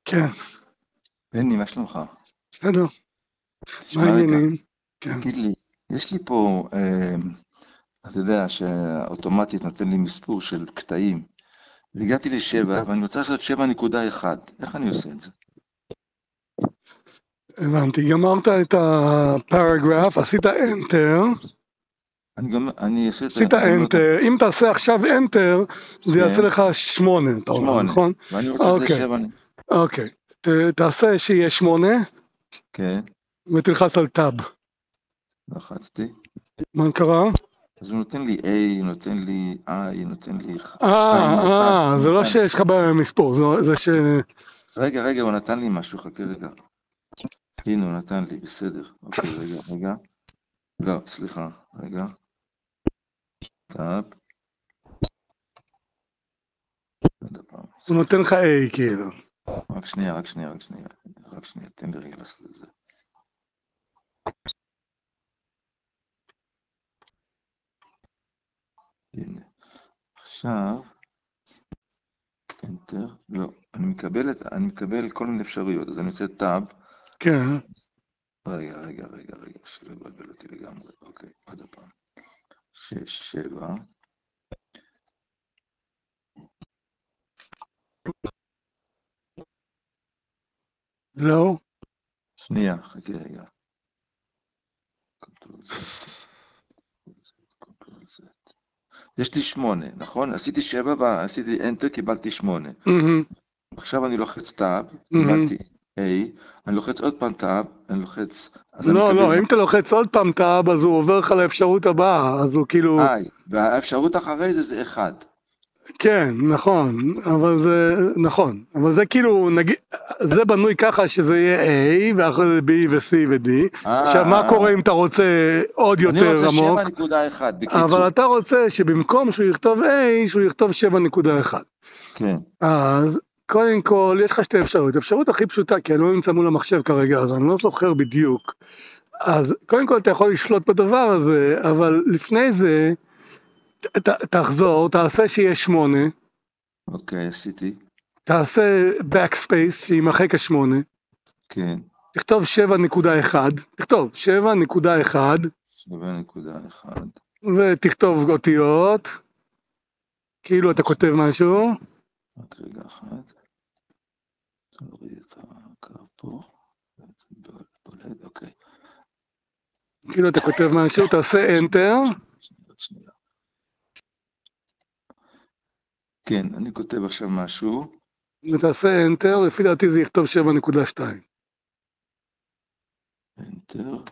כן, בני, מה שלומך? בסדר, מה תשמע רגע, העניינים? כן. תגיד לי, יש לי פה, אתה יודע שאוטומטית נותן לי מספור של קטעים, והגעתי לשבע, ואני רוצה לעשות 7.1, איך אני עושה את זה? הבנתי, גמרת את הפרגרף, עשית Enter, אני אעשה את ה... אני אומר, אם תעשה עכשיו Enter, זה יעשה כן, לך 8, אתה אומר, 8, נכון? ואני רוצה שזה אוקיי, 7, אוקיי, תעשה שיהיה 8, כן, ותלחץ על טאב. לחצתי, מה קרה? אז הוא נותן לי A, נותן לי I, נותן לי... הנה, 1, זה לא שיש לך במספור, זה ש... רגע, הוא נתן לי משהו, חכה רגע, הנה הוא נתן לי, בסדר, אוקיי, רגע, לא, סליחה, רגע, טאב, עוד פעם, הוא נותן סליחה. לך A כאילו. רק שנייה, תן לי רגע לעשות את זה. הנה, עכשיו, Enter, לא, אני מקבל כל מיני אפשרויות, אז אני עושה טאב, כן, רגע, שלא לבלבל אותי לגמרי, אוקיי, עוד פעם, 6, 7, לא, שנייה, חכה רגע, Ctrl Z, Ctrl Z. יש לי 8, נכון? עשיתי 7 ועשיתי Enter, קיבלתי 8. עכשיו אני לוחץ טאב, קיבלתי A, אני לוחץ עוד פעם טאב, אני לוחץ, אז אני מקבל... לא, אם אתה לוחץ עוד פעם טאב, אז הוא עובר לך לאפשרות הבאה, אז הוא כאילו... והאפשרות אחרי זה 1. כן, נכון, אבל זה כאילו, נגיד, זה בנוי ככה שזה יהיה A, ואחרי זה B ו-C ו-D. עכשיו, מה קורה אם אתה רוצה עוד אני יותר רוצה עמוק? 7.1, בקיצור. אבל אתה רוצה שבמקום שהוא יכתוב A, שהוא יכתוב 7.1. כן. אז קודם כל, יש לך שתי אפשרויות. האפשרות הכי פשוטה, כי אני לא נמצא מול המחשב כרגע, אז אני לא זוכר בדיוק. אז קודם כל אתה יכול לשלוט בדבר הזה, אבל לפני זה, תחזור, תעשה שיהיה 8. אוקיי, עשיתי. תעשה backspace שימחק ה8. כן. תכתוב 7.1. תכתוב 7.1. 7.1. ותכתוב אותיות. כאילו אתה כותב משהו. רק רגע אחד. תוריד את הקו פה. בולד, אוקיי. כאילו אתה כותב משהו, תעשה enter. שנייה. כן, אני כותב עכשיו משהו. ותעשה enter, לפי דעתי זה יכתוב 7.2. enter.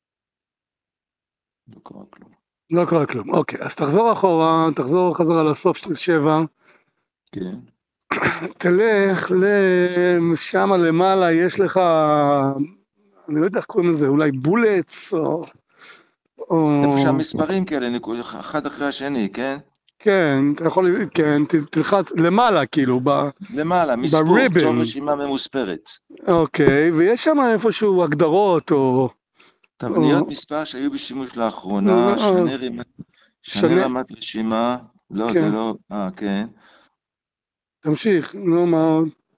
לא קרה כלום. לא קרה כלום, אוקיי, אז תחזור אחורה, תחזור חזרה לסוף של 7. כן. תלך לשם למעלה, יש לך, אני לא יודע איך קוראים לזה, אולי בולטס או... איפה שהמספרים כאלה, אחד אחרי השני, כן? כן, אתה יכול, כן, תלחץ למעלה כאילו, למעלה, מספור, צור רשימה ממוספרת. אוקיי, ויש שם איפשהו הגדרות או... תבניות מספר שהיו בשימוש לאחרונה, שנה רמת רשימה, לא, זה לא, כן. תמשיך, נו מה...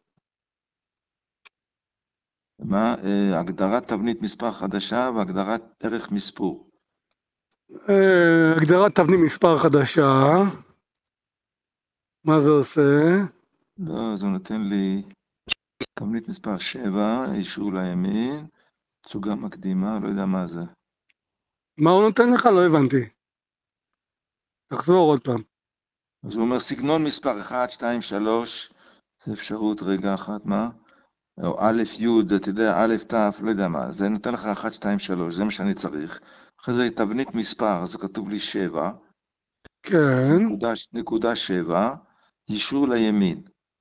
מה? הגדרת תבנית מספר חדשה והגדרת ערך מספור. הגדרת תבנית מספר חדשה. מה זה עושה? לא, אז הוא נותן לי תבנית מספר 7, אישור לימין, תצוגה מקדימה, לא יודע מה זה. מה הוא נותן לך? לא הבנתי. תחזור עוד פעם. אז הוא אומר סגנון מספר 1, 2, 3, זה אפשרות רגע אחת, מה? או א' י', אתה יודע, א' ת', לא יודע מה, זה נותן לך 1, 2, 3, זה מה שאני צריך. אחרי זה תבנית מספר, אז זה כתוב לי 7. כן. נקודה 7, אישור לימין.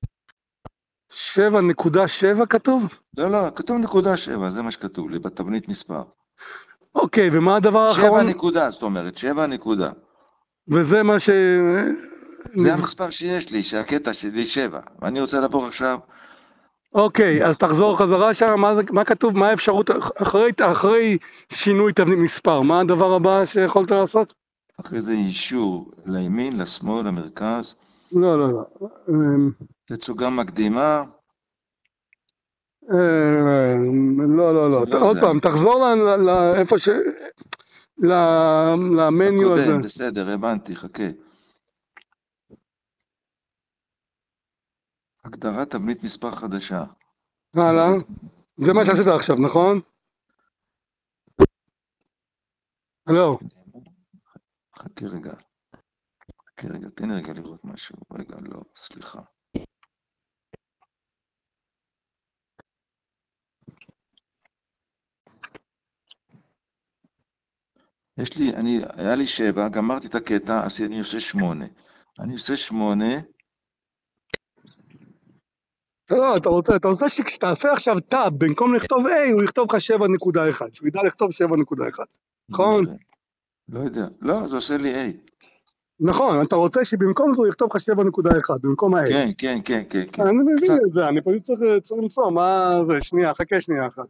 7.7 כתוב? לא, כתוב נקודה 7, זה מה שכתוב לי, בתבנית מספר. אוקיי, ומה הדבר האחרון? 7 נקודה, זאת אומרת, 7 נקודה. וזה מה ש... זה המספר שיש לי, שהקטע שלי 7, ואני רוצה לעבור עכשיו... אוקיי, אז תחזור חזרה שם, מה כתוב, מה האפשרות, אחרי שינוי תבנית מספר, מה הדבר הבא שיכולת לעשות? אחרי זה אישור לימין, לשמאל, למרכז. לא. תצוגה מקדימה. לא, לא, זה לא. לא עוד זה, פעם, אני חושב. תחזור לאיפה למניו הזה. הקודם, בסדר, הבנתי, חכה. הגדרת תבנית מספר חדשה. הלאה. זה מה שעשית הבנתי. עכשיו, נכון? לא. חכה רגע. חכה רגע, תן לי רגע לראות משהו. רגע, לא, סליחה. היה לי 7, גמרתי את הקטע, אז אני עושה 8. אני עושה 8, לא, אתה רוצה שכשתעשה עכשיו טאב, במקום לכתוב A, הוא יכתוב לך 7.1, שהוא ידע לכתוב 7.1. בוא נכון? נראה. לא יודע. לא, זה עושה לי A. נכון, אתה רוצה שבמקום זה הוא יכתוב לך 7.1, במקום ה-A. כן, כן, כן, כן, כן. אני מבין קצת. את זה, אני פשוט צריך למצוא מה זה, שנייה, חכה שנייה אחת.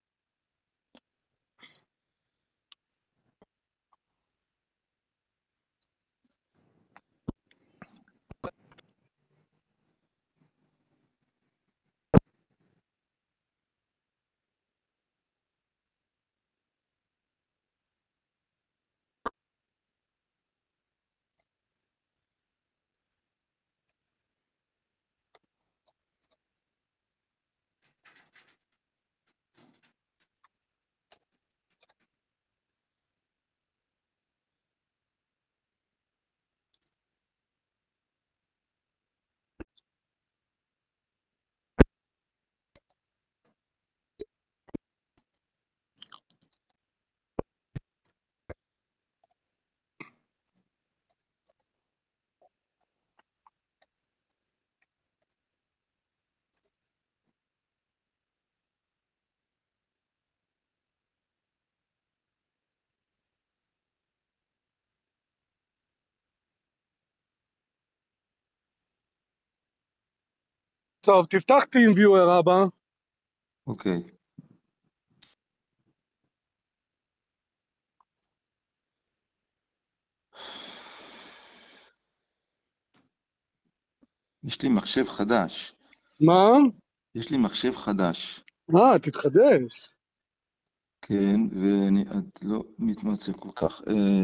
טוב, תפתח TeamViewer אבא. אוקיי. יש לי מחשב חדש. מה? יש לי מחשב חדש. תתחדש. כן, את לא מתמצא כל כך.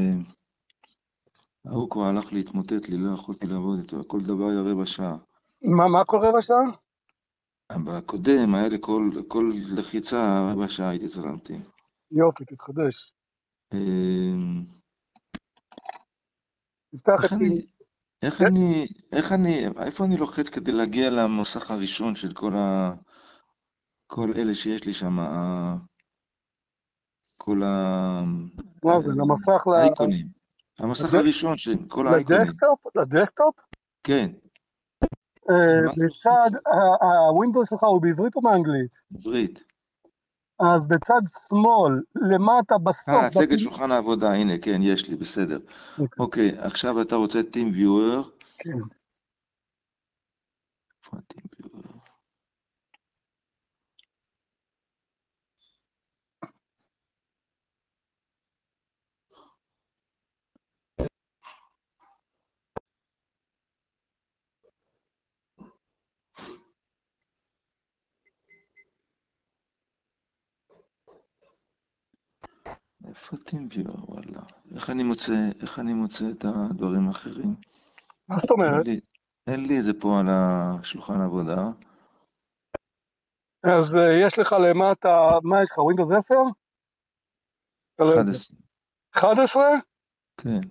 ההוא כבר הלך להתמוטט לי, לא יכולתי לעבוד איתו, כל דבר היה רבע שעה. מה קורה בשעה? בקודם היה לי כל לחיצה רבע שעה הייתי צריך להמתין. יופי, תתחדש. אה, תפתח את איך אני, איפה אני לוחץ כדי להגיע למוסך הראשון של כל אלה שיש לי שם, כל מה זה, למסך האייקונים. המסך הראשון של כל האייקונים. לדסקטופ? כן, מה זה בצד, לוחץ? הווינדוס שלך הוא בעברית או באנגלית? עברית. אז בצד שמאל, למטה בסוף, הצגת שולחן העבודה, הנה, כן, יש לי, בסדר. אוקיי, עכשיו אתה רוצה Team Viewer. כן. איפה ה-Team Viewer? איפה Team Viewer, וואלה. איך אני מוצא את הדברים האחרים? מה זאת אומרת? אין לי את זה פה על השולחן העבודה. אז יש לך למטה, מה יש לך, ווינדוס 10? 11. 11? כן.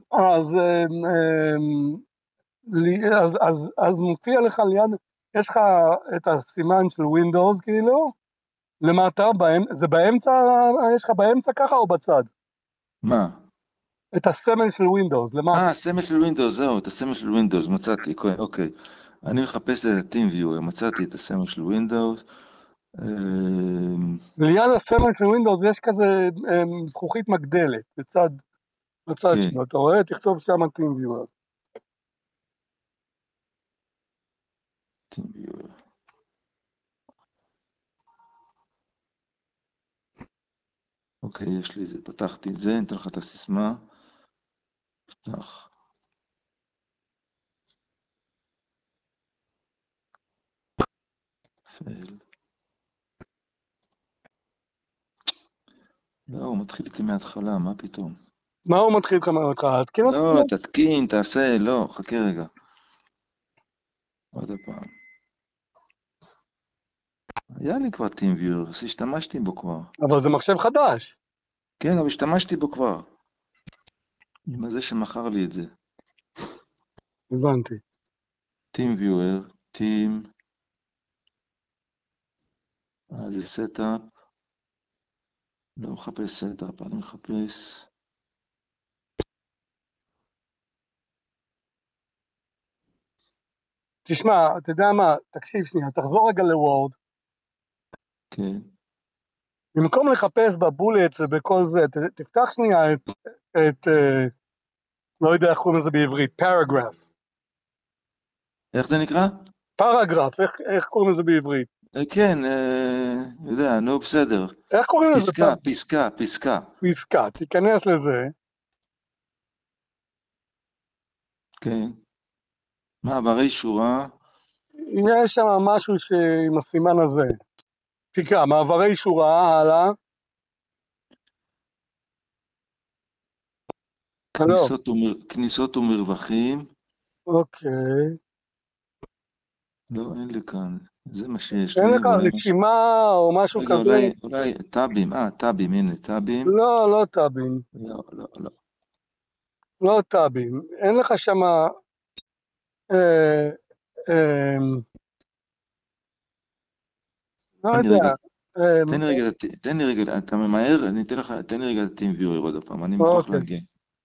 אז מופיע לך ליד, יש לך את הסימן של ווינדוס כאילו, למטה, זה באמצע, יש לך באמצע ככה או בצד? מה? את הסמל של ווינדוס, למטה. הסמל של ווינדוס, זהו, את הסמל של ווינדוס, מצאתי, אוקיי. אני מחפש את ה-Team Viewer, מצאתי את הסמל של ווינדוס. ליד הסמל של ווינדוס יש כזה זכוכית מגדלת, בצד כן. שלו, אתה רואה? תכתוב שם TeamViewer. Team Viewer. אוקיי, יש לי את זה, פתחתי את זה, אני אתן לך את הסיסמה. פתח. פייל. לא, הוא מתחיל איתי מההתחלה, מה פתאום? מה הוא מתחיל איתך מההתחלה? תתקין אותו. לא, תתקין, תעשה, לא, חכה רגע. עוד פעם. היה לי כבר TeamViewer, אז השתמשתי בו כבר. אבל זה מחשב חדש. כן, אבל השתמשתי בו כבר. עם זה שמכר לי את זה. הבנתי. TeamViewer, זה סטאפ. לא מחפש סטאפ, אני מחפש... תשמע, אתה יודע מה, תקשיב שנייה, תחזור רגע לוורד. כן. במקום לחפש בבולט ובכל זה, תפתח שנייה את לא יודע איך קוראים לזה בעברית, פרגרף. איך זה נקרא? פרגרף, איך קוראים לזה בעברית? כן, יודע, נו בסדר. איך קוראים לזה? פסקה. פסקה, תיכנס לזה. כן. מעברי שורה. יש שם משהו עם הסימן הזה. תקרא, מעברי שורה, הלאה. כניסות ומרווחים. אוקיי. לא, אין לי כאן. זה מה שיש אין לי. לך רשימה או משהו רגע, כזה? אולי טאבים, הנה, טאבים. לא טאבים. לא. לא טאבים. אין לך שם... לא תן לי יודע. רגע. תן לי רגע, אתה ממהר? אני אתן לך, תן לי רגע את TeamViewer עוד פעם, אני מוכרח אוקיי. להגיע.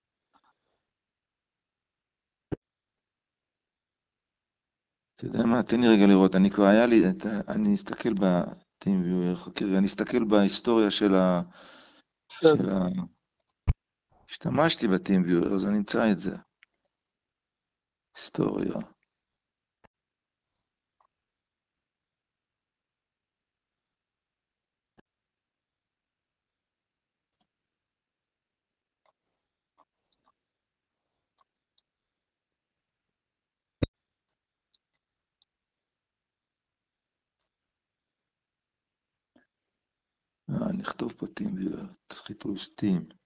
אתה יודע מה? תן לי רגע לראות, אני כבר היה לי, אני אסתכל ב-TeamViewer, חכה רגע, אני אסתכל בהיסטוריה של ה... השתמשתי ב-TeamViewer, אז אני אמצא את זה. היסטוריה. נכתוב פה TeamViewer, חיפוש Team,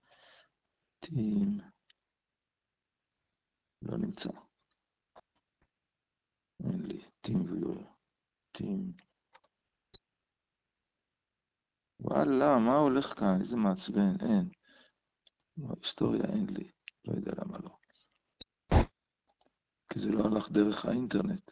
לא נמצא. אין לי, TeamViewer, וואלה, מה הולך כאן? איזה מעצבן, אין. בהיסטוריה אין לי, לא יודע למה לא. כי זה לא הלך דרך האינטרנט.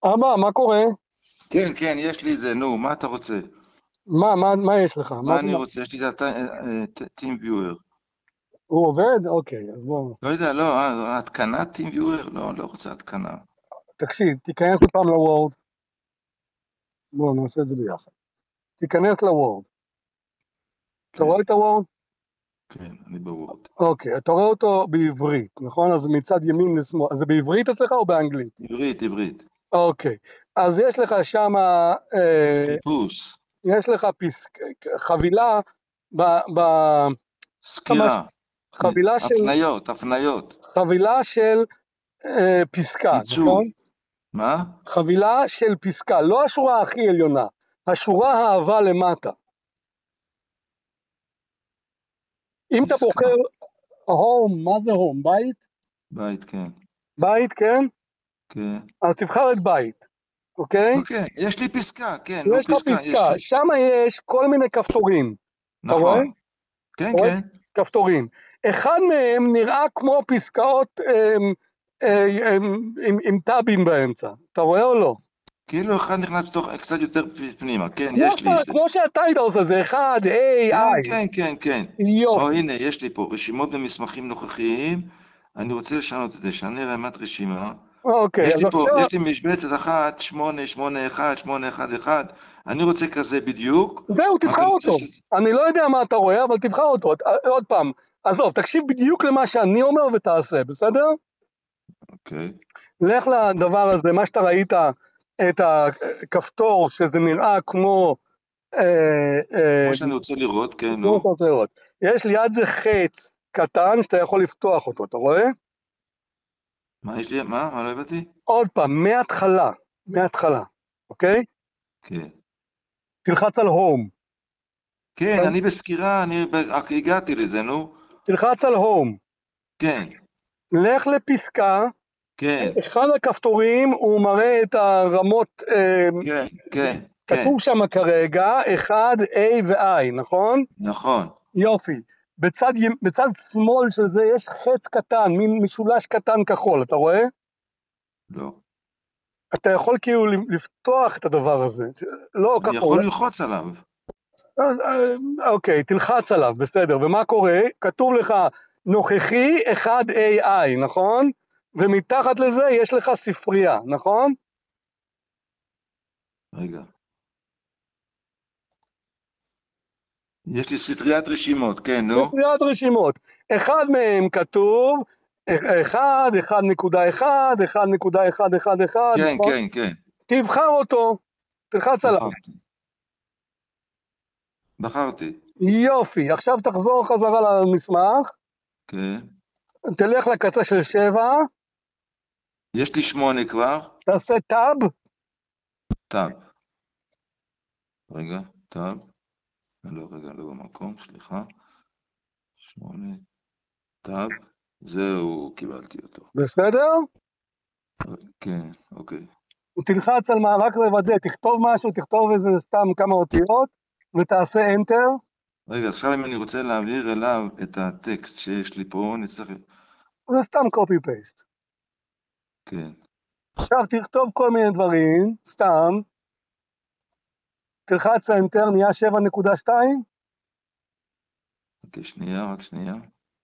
מה קורה? כן, כן, יש לי את זה, נו, מה אתה רוצה? מה יש לך? מה אני רוצה? יש לי את ה-TeamViewer. הוא עובד? אוקיי, אז בואו. לא יודע, לא, התקנת TeamViewer? לא, לא רוצה התקנה. תקשיב, תיכנס פעם לוורד. בואו נעשה את זה ביחד. תיכנס לוורד. אתה כן, רואה את הוורד? כן, אני בוורד. אוקיי, אתה רואה אותו בעברית, נכון? אז מצד ימין לשמאל. אז זה בעברית אצלך או באנגלית? עברית, עברית. אוקיי. אז יש לך שם, חיפוש, יש לך חבילה, ב, ב, ממש, סקירה, חבילה של, הפניות, הפניות. חבילה של פסקה, עיצוב. נכון? מה? חבילה של פסקה, לא השורה הכי עליונה, השורה העבה למטה. אם אתה פסקה. בוחר הום, מה זה הום? בית? בית, כן. בית, כן? כן. אז תבחר את בית, אוקיי? אוקיי, יש לי פסקה, כן, נו, יש לך פסקה, יש פסקה, לי. שם יש כל מיני כפתורים, אתה רואה? נכון. כן, אתה רואה? כן. כפתורים. אחד מהם נראה כמו פסקאות עם טאבים באמצע, אתה רואה או לא? כאילו אחד נכנס לתוך קצת יותר פנימה, כן, יש לי את זה. כמו שהטייטל עושה, זה אחד, כן, AI, כן, כן, כן. יופי. או, הנה, יש לי פה רשימות במסמכים נוכחיים. אני רוצה לשנות את זה, שאני רמת רשימה. אוקיי, יש אז לי פה, עכשיו, יש לי משבצת 1, 8, 8, 1, 8, 1, 1. אני רוצה כזה בדיוק. זהו, רק תבחר אני רוצה אותו. אני לא יודע מה אתה רואה, אבל תבחר אותו. עוד פעם, עזוב, תקשיב בדיוק למה שאני אומר ותעשה, בסדר? אוקיי. לך לדבר הזה, מה שאתה ראית, את הכפתור, שזה נראה כמו... כמו שאני רוצה לראות, כן, כמו שאתה נו. רוצה לראות. יש ליד זה חץ קטן שאתה יכול לפתוח אותו, אתה רואה? מה יש לי? מה? לא הבנתי? עוד פעם, מההתחלה, אוקיי? כן. תלחץ על הום. כן, אני בסקירה, אני הגעתי לזה, נו. תלחץ על הום. כן, לך לפסקה, כן, אחד הכפתורים הוא מראה את הרמות, כן, כן, כן. כתוב שם כרגע 1, A ו-I, נכון? נכון. יופי. בצד שמאל של זה יש חץ קטן, מין משולש קטן כחול, אתה רואה? לא. אתה יכול כאילו לפתוח את הדבר הזה, לא אני כחול. יכול ללחוץ עליו. אוקיי, תלחץ עליו, בסדר. ומה קורה? כתוב לך נוכחי 1AI, נכון? ומתחת לזה יש לך ספרייה, נכון? רגע. יש לי ספריית רשימות, כן, נו. ספריית רשימות. אחד מהם כתוב 1, 1.1, 1.111, כן, נכון? כן, כן. תבחר אותו, תלחץ עליו. בחרתי. בחרתי. יופי, עכשיו תחזור חזרה למסמך, כן. תלך לקצה של 7, יש לי 8 כבר. תעשה טאב, טאב. רגע, טאב. לא, רגע, לא במקום, סליחה. 8. טאב. זהו, קיבלתי אותו. בסדר? כן, אוקיי. תלחץ על מה, רק לוודא, תכתוב משהו, תכתוב איזה סתם כמה אותיות, ותעשה Enter. רגע, עכשיו אם אני רוצה להעביר אליו את הטקסט שיש לי פה, נצטרך... זה סתם copy-paste. כן. עכשיו תכתוב כל מיני דברים, סתם, תלחץ Enter, נהיה 7.2, אוקיי, שנייה, רק שנייה.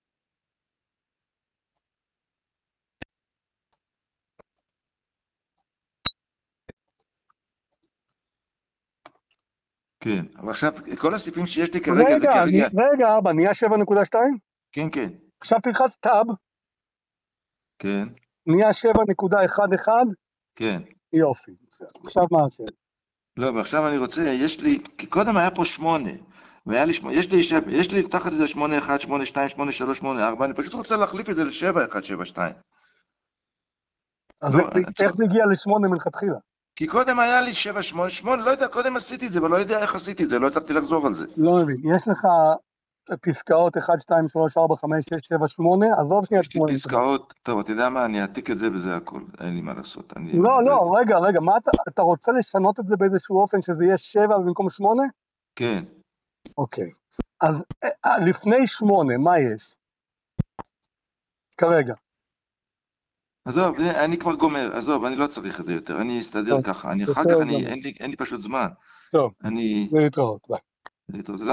כן, אבל עכשיו, כל הסעיפים שיש לי כרגע זה כרגע... רגע, אבא, נהיה 7.2? כן, כן. עכשיו תלחץ טאב, כן, נהיה 7.11, כן. יופי. עכשיו מה השאלה? לא, ועכשיו אני רוצה, יש לי, כי קודם היה פה 8, והיה לי, יש לי תחת איזה 8, 1, 8, 2, 8, 3, 8, 4, אני פשוט רוצה להחליף את זה ל-7, 1, 7, 2. אז לא, איך זה הגיע ל8 מלכתחילה? כי קודם היה לי 7, 8, 8, לא יודע, קודם עשיתי את זה, אבל לא יודע איך עשיתי את זה, לא הצלחתי לחזור על זה. לא מבין, יש לך פסקאות 1, 2, 3, 4, 5, 6, 7, 8, עזוב שנייה יש לי 8. פסקאות, טוב, אתה יודע מה, אני אעתיק את זה וזה הכל, אין לי מה לעשות. לא, רגע, מה אתה רוצה לשנות את זה באיזשהו אופן שזה יהיה 7 במקום 8? כן. אוקיי, אז לפני 8, מה יש? כרגע. עזוב, אני כבר גומר, עזוב, אני לא צריך את זה יותר, אני אסתדר ככה, אחר כך אין לי פשוט זמן. טוב, אני... להתראות, ביי. להתראות.